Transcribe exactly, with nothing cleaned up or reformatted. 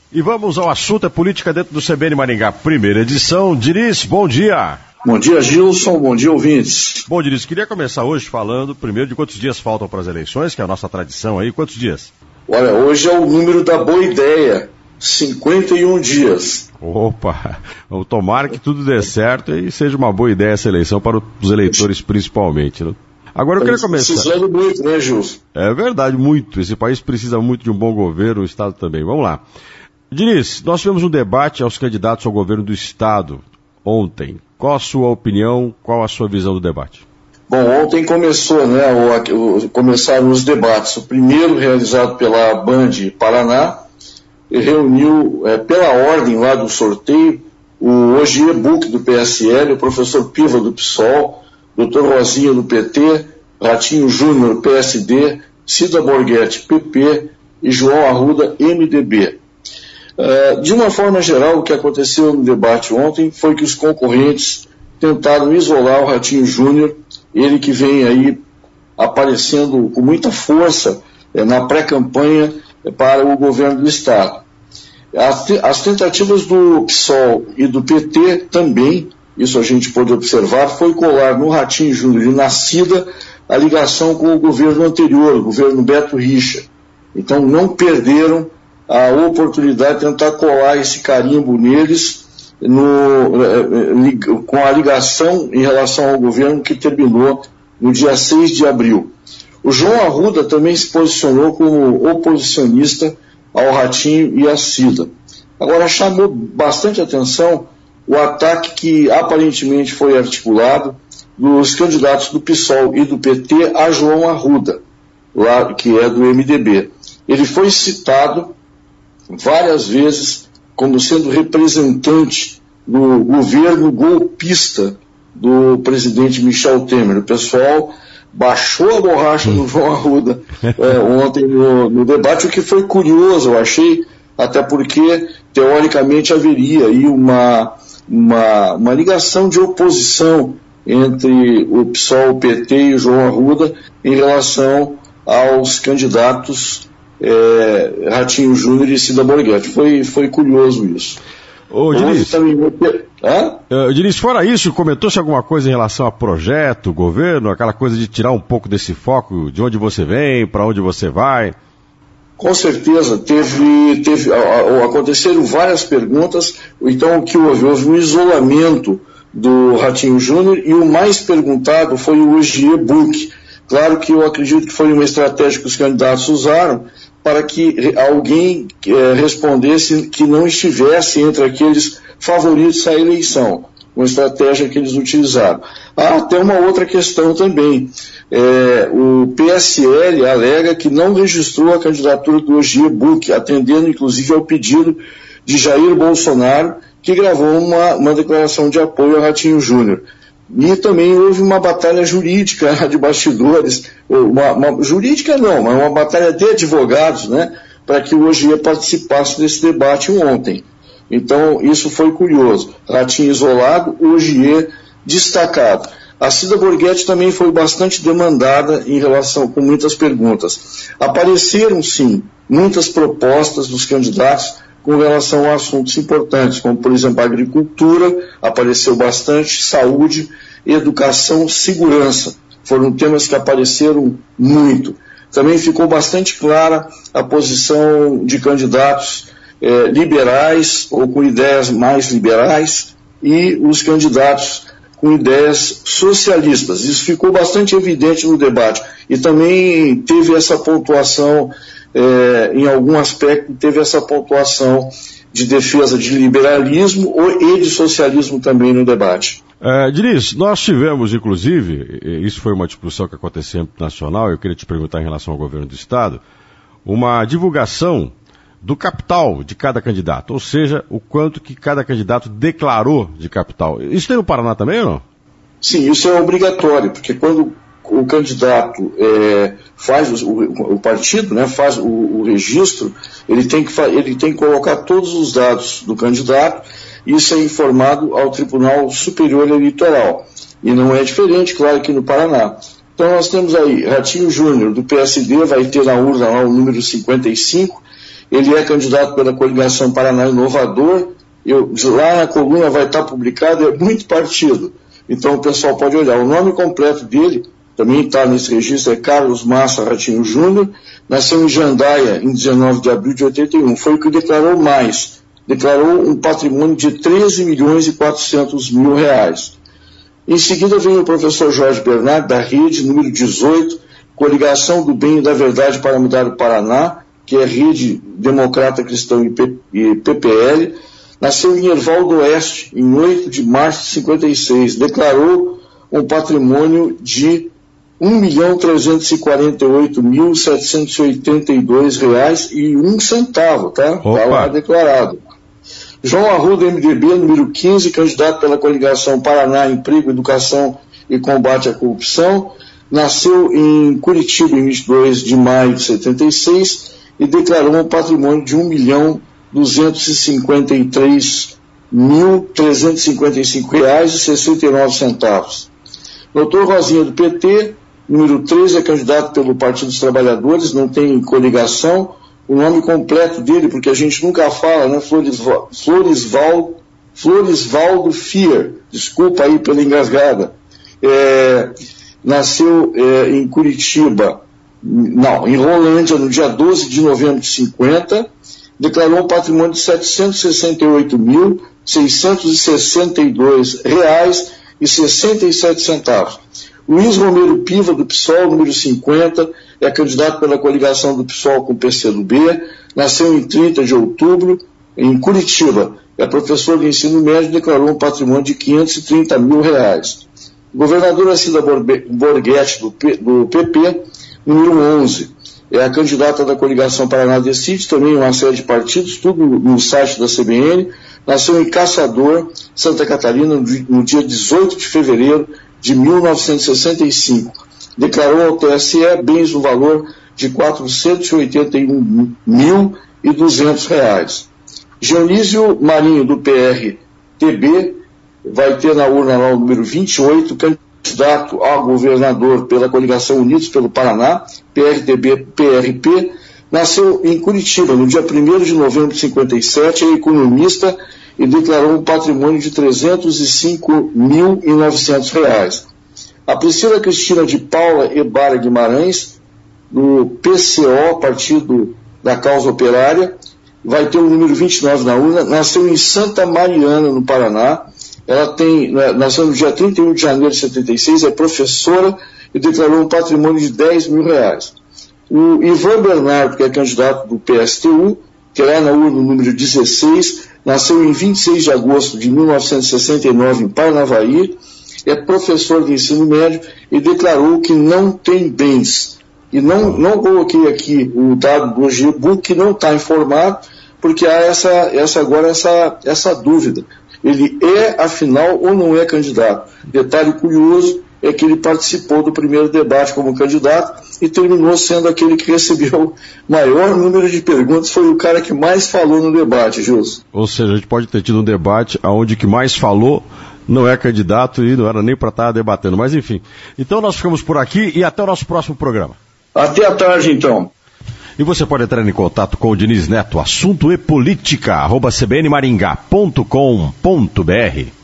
E vamos ao assunto, é política dentro do C B N Maringá, primeira edição. Diniz, bom dia. Bom dia, Gilson, bom dia, ouvintes. Bom, Diniz, queria começar hoje falando primeiro de quantos dias faltam para as eleições, que é a nossa tradição aí, quantos dias? Olha, hoje é o número da boa ideia, cinquenta e um dias. Opa, tomara que tudo dê certo e seja uma boa ideia essa eleição para os eleitores principalmente, né? Agora eu queria começar... Precisando muito, né, Gilson? É verdade, muito. Esse país precisa muito de um bom governo, o Estado também. Vamos lá. Diniz, nós tivemos um debate aos candidatos ao governo do Estado ontem. Qual a sua opinião, qual a sua visão do debate? Bom, ontem começou, né, o, o, começaram os debates. O primeiro realizado pela Band Paraná reuniu, é, pela ordem lá do sorteio, o Ogier Buch do P S L, o professor Piva do PSOL, doutor Rosinha do P T, Ratinho Júnior P S D, Cida Borghetti P P e João Arruda M D B. Uh, de uma forma geral, o que aconteceu no debate ontem foi que os concorrentes tentaram isolar o Ratinho Júnior, ele que vem aí aparecendo com muita força eh, na pré-campanha eh, para o governo do Estado. As, te- as tentativas do PSOL e do P T também, isso a gente pôde observar, foi colar no Ratinho Júnior e na Cida a ligação com o governo anterior, o governo Beto Richa. Então não perderam a oportunidade de tentar colar esse carimbo neles no, com a ligação em relação ao governo que terminou no dia seis de abril. O João Arruda também se posicionou como oposicionista ao Ratinho e à Cida. Agora, chamou bastante atenção o ataque que aparentemente foi articulado dos candidatos do PSOL e do P T a João Arruda, lá, que é do M D B. Ele foi citado várias vezes como sendo representante do governo golpista do presidente Michel Temer. O pessoal baixou a borracha do João Arruda é, ontem no, no debate, o que foi curioso, eu achei, até porque, teoricamente, haveria aí uma, uma, uma ligação de oposição entre o PSOL, o P T e o João Arruda em relação aos candidatos É, Ratinho Júnior e Cida Borghetti. Foi, foi curioso isso. Ô, Diniz, também... uh, Diniz, fora isso, comentou-se alguma coisa em relação a projeto, governo, aquela coisa de tirar um pouco desse foco, de onde você vem, para onde você vai? Com certeza, teve, teve, aconteceram várias perguntas, então o que houve? Houve um isolamento do Ratinho Júnior e o mais perguntado foi o Ogier Buch. Claro que eu acredito que foi uma estratégia que os candidatos usaram para que alguém eh, respondesse que não estivesse entre aqueles favoritos à eleição, uma estratégia que eles utilizaram. Há até uma outra questão também. Eh, o P S L alega que não registrou a candidatura do Ogier Buch, atendendo inclusive ao pedido de Jair Bolsonaro, que gravou uma, uma declaração de apoio ao Ratinho Júnior. E também houve uma batalha jurídica de bastidores, uma, uma, jurídica não, mas uma batalha de advogados, né, para que o Ogier participasse desse debate ontem. Então, isso foi curioso. Ratinho isolado, Ogier destacado. A Cida Borghetti também foi bastante demandada em relação, com muitas perguntas. Apareceram, sim, muitas propostas dos candidatos com relação a assuntos importantes, como, por exemplo, a agricultura, apareceu bastante, saúde, educação, segurança. Foram temas que apareceram muito. Também ficou bastante clara a posição de candidatos eh, liberais ou com ideias mais liberais e os candidatos com ideias socialistas. Isso ficou bastante evidente no debate. E também teve essa pontuação, é, em algum aspecto, teve essa pontuação de defesa de liberalismo e de socialismo também no debate. É, Diniz, nós tivemos, inclusive, isso foi uma discussão que aconteceu em âmbito nacional, eu queria te perguntar em relação ao governo do Estado, uma divulgação do capital de cada candidato, ou seja, o quanto que cada candidato declarou de capital. Isso tem no Paraná também ou não? Sim, isso é obrigatório, porque quando o candidato é, faz, o, o partido, né, faz o, o registro, ele tem, que, ele tem que colocar todos os dados do candidato, e isso é informado ao Tribunal Superior Eleitoral. E não é diferente, claro, aqui no Paraná. Então nós temos aí, Ratinho Júnior, do P S D, vai ter na urna lá o número cinquenta e cinco, ele é candidato pela coligação Paraná Inovador. Eu, lá na coluna vai estar publicado, é muito partido. Então o pessoal pode olhar. O nome completo dele, também está nesse registro, é Carlos Massa Ratinho Júnior, nasceu em Jandaia em dezenove de abril de oitenta e um. Foi o que declarou mais. Declarou um patrimônio de treze milhões e quatrocentos mil reais. Em seguida vem o professor Jorge Bernardo, da Rede, número dezoito, Coligação do Bem e da Verdade para Mudar o Paraná, que é Rede Democrata Cristão e P P L. Nasceu em Ervaldo Oeste, em oito de março de cinquenta e seis. Declarou um patrimônio de um milhão trezentos e quarenta e oito mil setecentos e oitenta e dois reais e um centavo, tá? Está lá declarado. João Arruda, M D B, número quinze, candidato pela coligação Paraná, Emprego, Educação e Combate à Corrupção. Nasceu em Curitiba em vinte e dois de maio de setenta e seis e declarou um patrimônio de um milhão duzentos e cinquenta e três mil trezentos e cinquenta e cinco reais e sessenta e nove centavos. Doutor Rosinha, do P T, número treze, é candidato pelo Partido dos Trabalhadores, não tem coligação. O nome completo dele, porque a gente nunca fala, né? Florisval, Florisval, Florisvaldo Fier, desculpa aí pela engasgada. É, nasceu é, em Curitiba, não, em Rolândia, no dia doze de novembro de cinquenta, declarou um patrimônio de setecentos e sessenta e oito mil seiscentos e sessenta e dois reais e sessenta e sete centavos. Luiz Romero Piva, do P SOL, número cinquenta, é candidato pela coligação do P SOL com o P C do B, nasceu em trinta de outubro, em Curitiba, é professor de ensino médio e declarou um patrimônio de quinhentos e trinta mil reais. Governadora Cida Borghetti, do, P, do P P, número onze, é a candidata da coligação Paraná Decide, também uma série de partidos, tudo no site da C B N, nasceu em Caçador, Santa Catarina, no dia dezoito de fevereiro de mil novecentos e sessenta e cinco. Declarou ao T S E bens no valor de quatrocentos e oitenta e um mil e duzentos reais. Dionísio Marinho, do P R T B, vai ter na urna lá o número vinte e oito, candidato a governador pela coligação Unidos pelo Paraná, P R T B P R P, nasceu em Curitiba, no dia primeiro de novembro de cinquenta e sete, é economista e declarou um patrimônio de trezentos e cinco mil e novecentos reais. A Priscila Cristina de Paula Ebara Guimarães, do P C O, Partido da Causa Operária, vai ter o número vinte e nove na urna, nasceu em Santa Mariana, no Paraná. Ela tem, nasceu no dia trinta e um de janeiro de setenta e seis, é professora e declarou um patrimônio de dez mil reais. O Ivan Bernardo, que é candidato do P S T U, que é na urna o número dezesseis, nasceu em vinte e seis de agosto de mil novecentos e sessenta e nove em Parnavaí, é professor de ensino médio e declarou que não tem bens. E não, não coloquei aqui o dado do G book, que não está informado, porque há essa, essa agora essa, essa dúvida. Ele é, afinal, ou não é candidato? Detalhe curioso é que ele participou do primeiro debate como candidato e terminou sendo aquele que recebeu o maior número de perguntas, foi o cara que mais falou no debate, Gilson. Ou seja, a gente pode ter tido um debate onde o que mais falou não é candidato e não era nem para estar debatendo, mas enfim. Então nós ficamos por aqui e até o nosso próximo programa. Até a tarde, então. E você pode entrar em contato com o Diniz Neto, assunto e política, arroba c b n maringá ponto com ponto b r.